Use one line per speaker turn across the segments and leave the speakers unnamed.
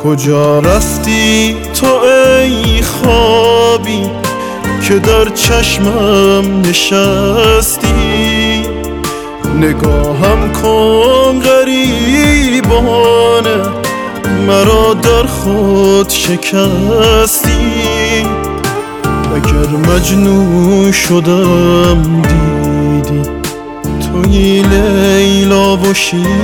کجا رفتی تو ای خوابی که در چشمم نشستی؟ نگاهم کن غریبانه، مرا در خود شکستی. اگر مجنون شدم دیدی توی لیلا و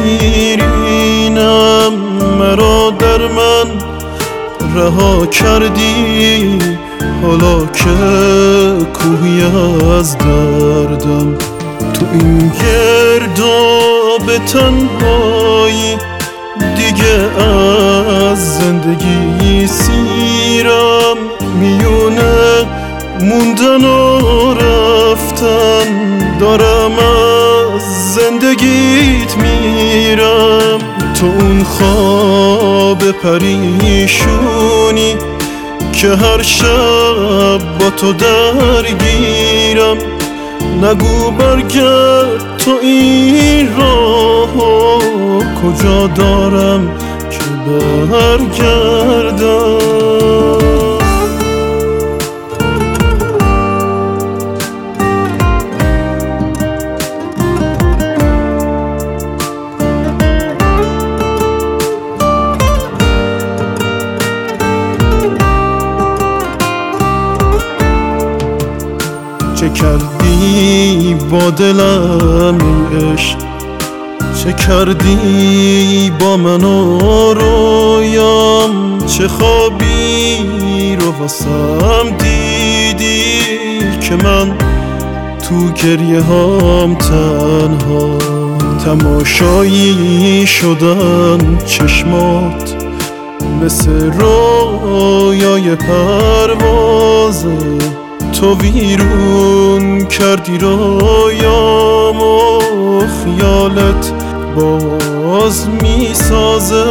شیرینم، مرا در من رها کردی حالا که کوهی از دردم. تو این گرداب تنهایی دیگه از زندگی سیرم، میونه موندن و رفتن دارم از زندگیت میرم. تو اون خواب پریشونی که هر شب با تو درگیرم، نگو برگرد تو این راهو کجا دارم که برگردم. چه کردی با دلم ای عشق، چه کردی با من و رویام؟ چه خوابی رو واسم دیدی که من تو گریه هام تنها؟ تماشایی شدن چشمات مثل رویای پروازه، تو ویرون کردی رویامو، خیالت باز میسازه.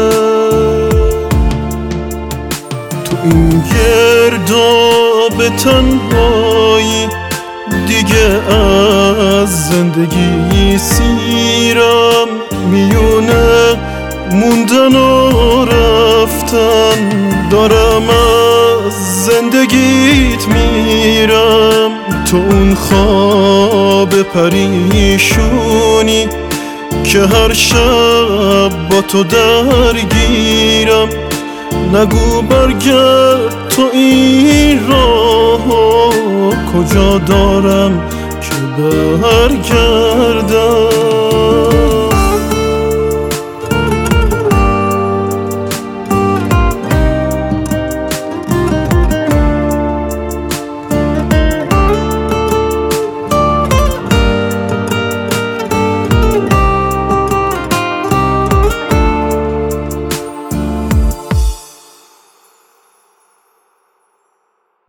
تو این گرداب تنهایی دیگه از زندگی سیرم، میونه موندن و رفتن دارم از زندگیت میرم. تو اون خواب پریشونی که هر شب با تو درگیرم، نگو برگرد تو این راهو کجا دارم که برگردم.